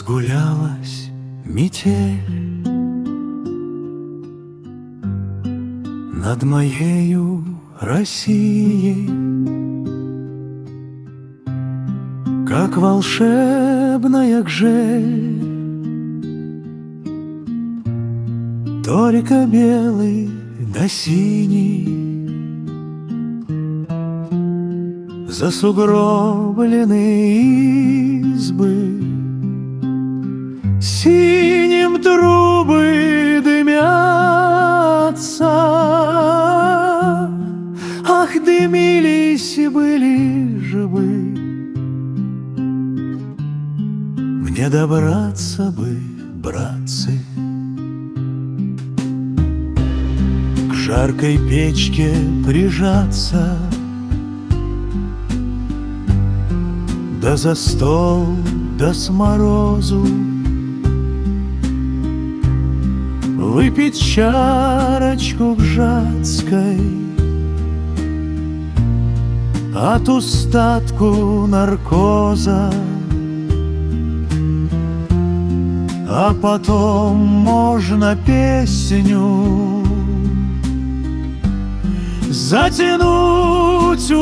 Разгулялась метель над моею Россией, как волшебная гжель, только белый да синий, засугробленные избы, синим трубы дымятся. Ах, дымились и были живы, мне добраться бы, братцы, к жаркой печке прижаться, да за стол, да с морозу выпить чарочку гжатской, от устатку наркоза, а потом можно песню затянуть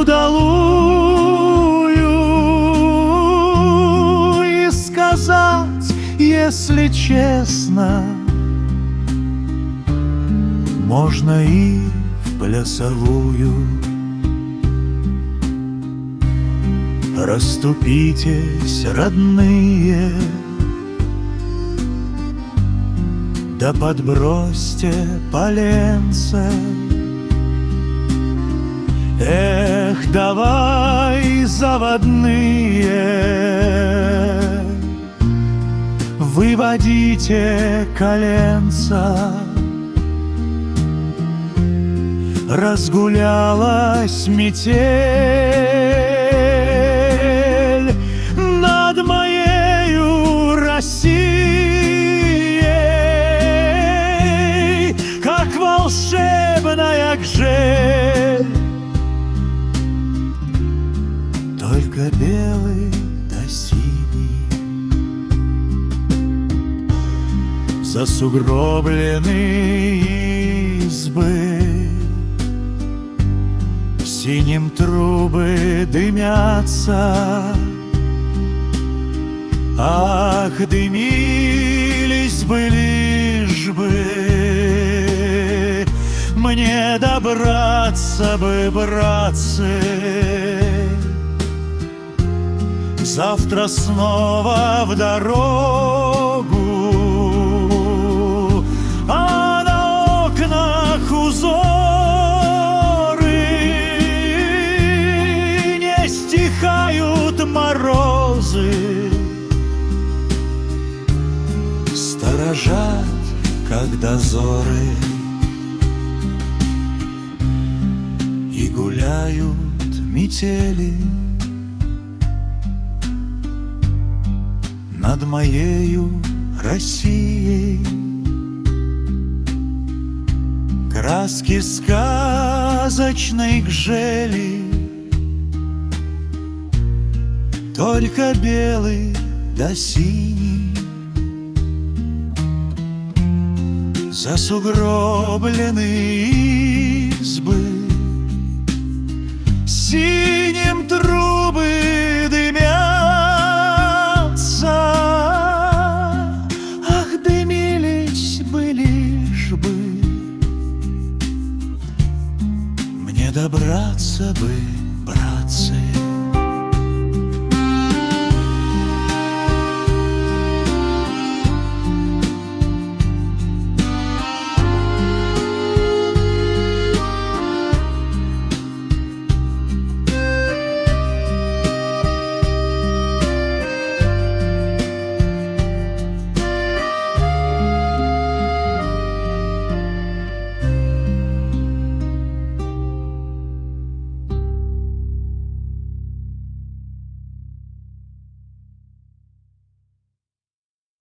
удалую и сказать, если честно, можно и в плясовую. Расступитесь, родные, да подбросьте поленце. Эх, давай, заводные, выводите коленца. Разгулялась метель над моею Россией, как волшебная гжель, только белый да синий, засугробленные избы, синим трубы дымятся. Ах, дымились бы лишь бы, мне добраться бы, братцы, завтра снова в дорогу, а на окнах узоры не стихают морозы, сторожат, как дозоры, и гуляют метели над моею Россией. Краски сказочной гжели, только белый да синий, засугробленные избы,